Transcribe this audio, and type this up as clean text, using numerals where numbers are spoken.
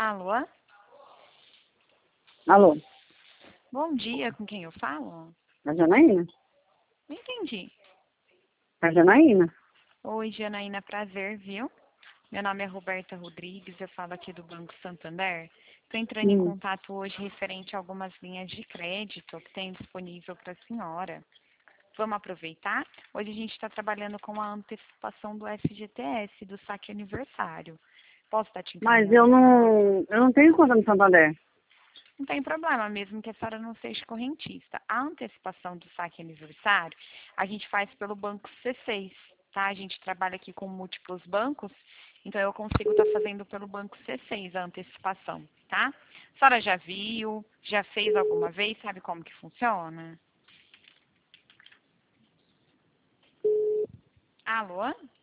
Alô? Alô, Bom dia, com quem eu falo? a Janaína? Não entendi. A Janaína? Oi, Janaína, prazer, viu? Meu nome é Roberta Rodrigues, eu falo aqui do Banco Santander. Estou entrando em contato hoje referente a algumas linhas de crédito que tem disponível para a senhora. Vamos aproveitar? Hoje a gente está trabalhando com a antecipação do FGTS, do saque aniversário. Posso estar te Mas encaminhando? eu não tenho conta no Santander. Não tem problema, mesmo que a senhora não seja correntista. A antecipação do saque aniversário, a gente faz pelo Banco C6, tá? A gente trabalha aqui com múltiplos bancos, então eu consigo estar fazendo pelo Banco C6 a antecipação, tá? A senhora já viu, já fez alguma vez, sabe como que funciona? Alô?